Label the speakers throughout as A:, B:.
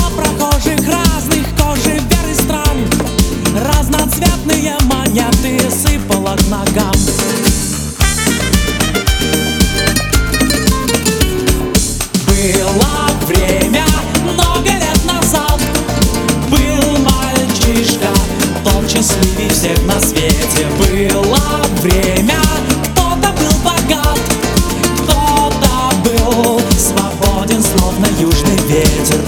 A: прохожих разных кожи, вер и стран. Разноцветные монеты сыпала к ногам. Было время много лет назад. Был мальчишка, тот счастливей всех на свете. Было время, кто-то был богат, кто-то был свободен, словно южный ветер.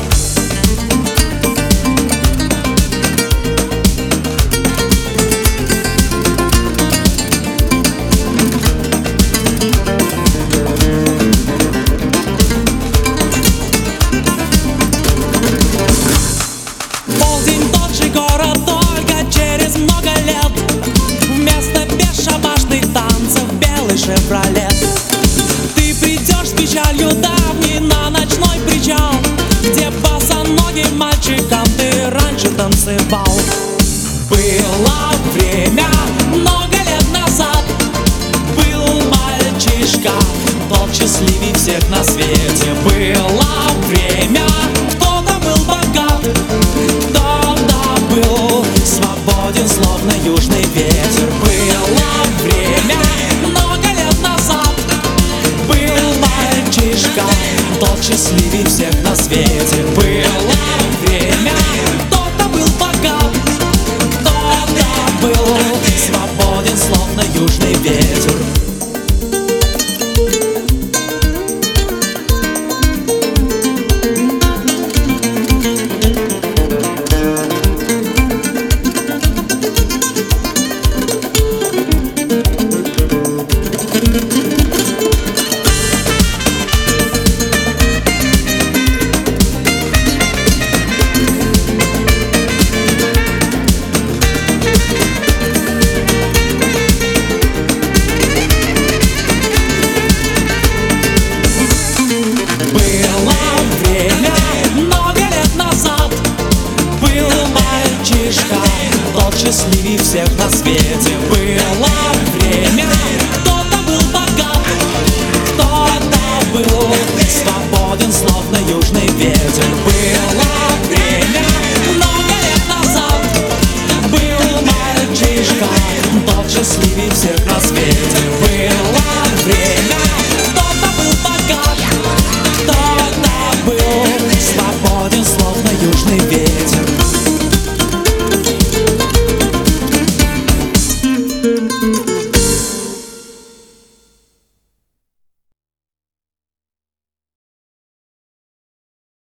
A: Город только через много лет. Вместо бесшабашных танцев белый шевролет. Ты придешь с печалью давней на ночной причал, где босоногим мальчиком ты раньше танцевал. Было время много лет назад. Был мальчишка, тот счастливей всех на свете. Было время, кто-то был богат, кто-то был свободен, словно южный ветер. Было время много лет назад. Был мальчишка, тот счастливей всех на свете. Было время, кто-то был богат, кто-то был свободен, словно южный ветер. Тот счастливей всех на свете. Было время, кто-то был богат, кто-то был свободен, словно южный ветер. Было время много лет назад. Был мальчишка, тот счастливей всех на свете.